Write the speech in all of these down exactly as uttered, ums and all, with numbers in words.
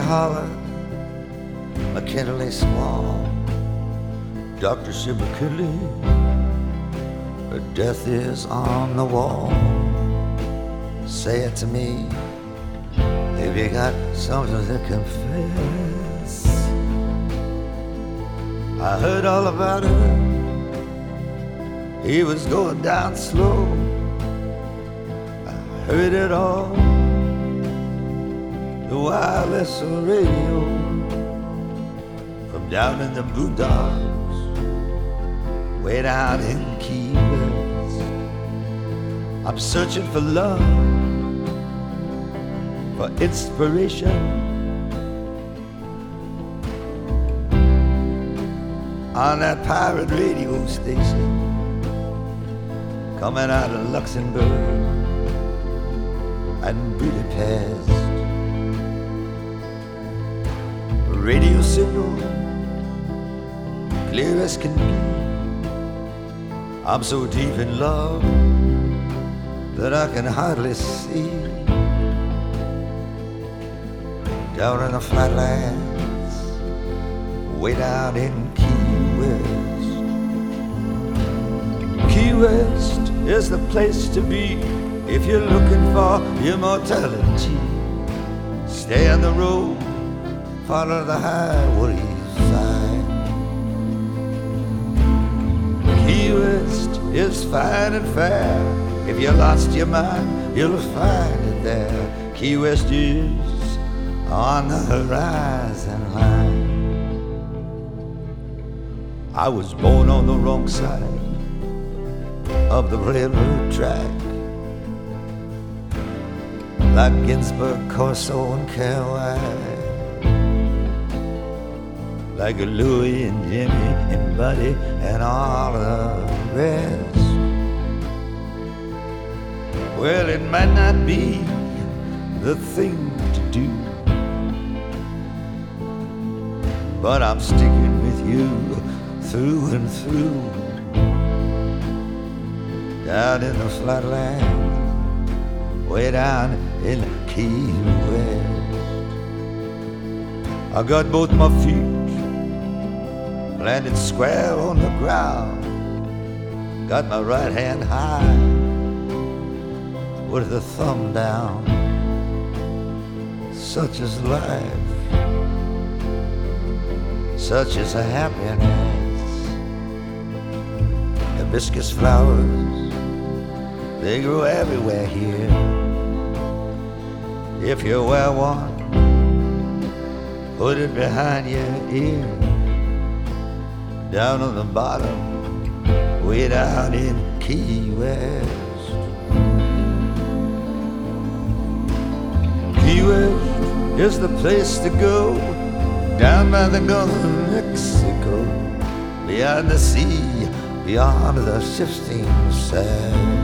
holler, McKinley Small. Doctor said, McKinley, death is on the wall. Say it to me if you got something to confess. I heard all about it. He was going down slow. I heard it all. The wireless radio from down in the boondocks, way down in Key West. I'm searching for love, for inspiration, on that pirate radio station coming out of Luxembourg and Budapest. Radio signal clear as can be. I'm so deep in love that I can hardly see. Down in the flatlands, way down in Key West. Key West is the place to be if you're looking for immortality. Stay on the road, follow the highway sign. Key West is fine and fair. If you lost your mind, you'll find it there. Key West is on the horizon line. I was born on the wrong side of the railroad track, like Ginsberg, Corso, and Kerouac, like Louie and Jimmy and Buddy and all the rest. Well, it might not be the thing to do, but I'm sticking with you through and through. Down in the flatland, way down in Key West. I got both my feet landed square on the ground. Got my right hand high with the thumb down. Such is life, such is a happiness. Hibiscus flowers, they grow everywhere here. If you wear one, put it behind your ear. Down on the bottom, way down in Key West. Key West is the place to go, down by the Gulf of Mexico, beyond the sea, beyond the shifting sand.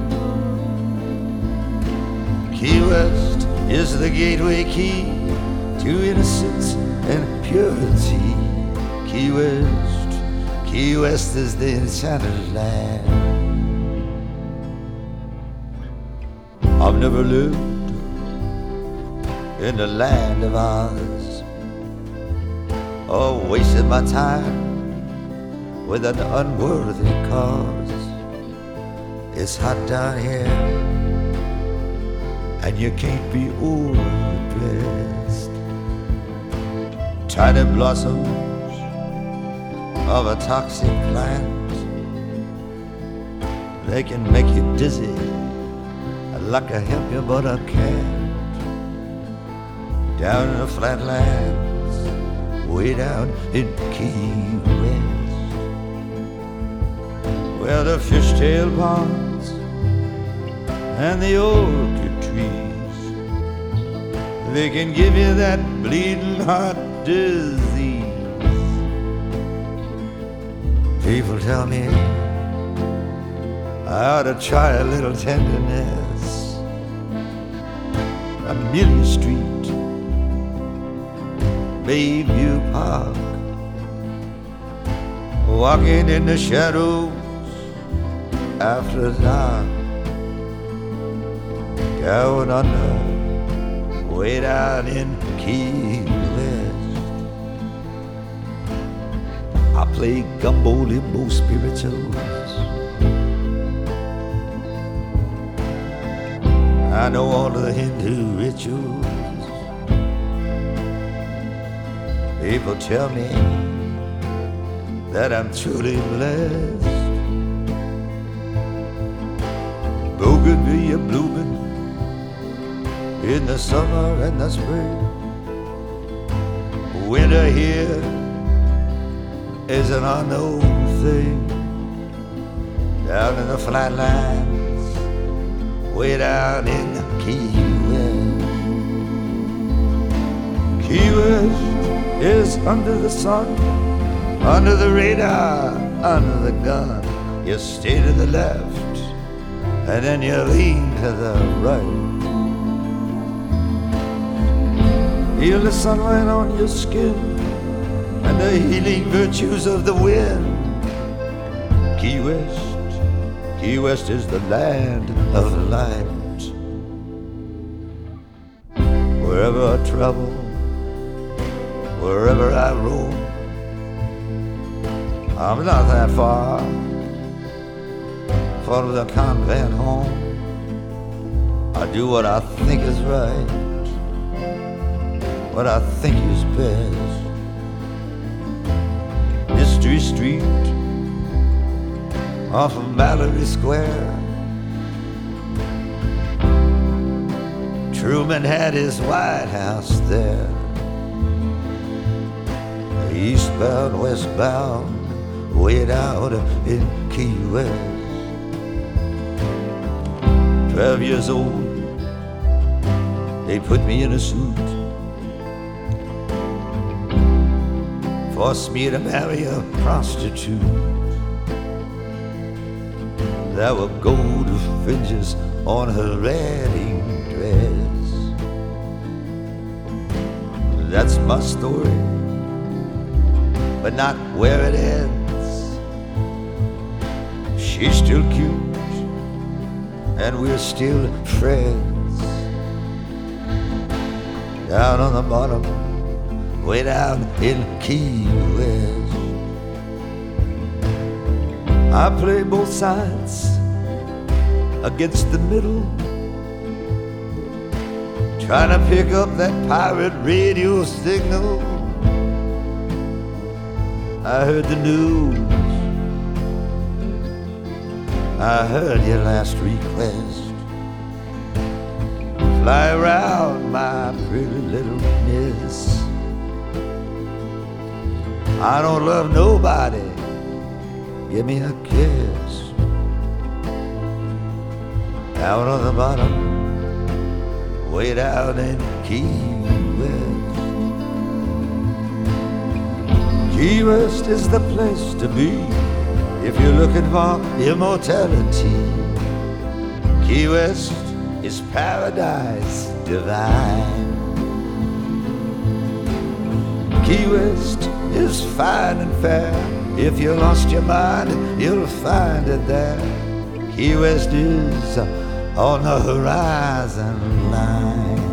Key West is the gateway key to innocence and purity. Key West, Key West is the enchanted land. I've never lived in the land of Oz, or wasted my time with an unworthy cause. It's hot down here, and you can't be overdressed. Tiny blossoms of a toxic plant, they can make you dizzy like a help you but I can't. Down in the flatlands, way down in Key West, where the fishtail ponds and the orchid trees, they can give you that bleeding heart disease. People tell me I ought to try a little tenderness. Amelia Street, Bayview Park, walking in the shadows after dark. Down under, way down in Key play gumbo limbo spirituals. I know all of the Hindu rituals. People tell me that I'm truly blessed. Bougainvillea blooming in the summer and the spring. Winter here is an unknown thing. Down in the flatlands, way down in Key West. Key West is under the sun, under the radar, under the gun. You stay to the left, and then you lean to the right. Feel the sunlight on your skin and the healing virtues of the wind. Key West, Key West is the land of light. Wherever I travel, wherever I roam, I'm not that far from the convent home. I do what I think is right, what I think is best. Mystery Street off of Mallory Square. Truman had his White House there. Eastbound, westbound, way down in Key West. Twelve years old, they put me in a suit, forced me to marry a prostitute. There were gold fringes on her wedding dress. That's my story, but not where it ends. She's still cute, and we're still friends. Down on the bottom, way down in Key West. I play both sides against the middle, trying to pick up that pirate radio signal. I heard the news, I heard your last request. Fly around, my pretty little miss. I don't love nobody, give me a kiss. Down on the bottom, way down in Key West. Key West is the place to be if you're looking for immortality. Key West is paradise divine. Key West is fine and fair. If you lost your mind, you'll find it there. Key West is on the horizon line.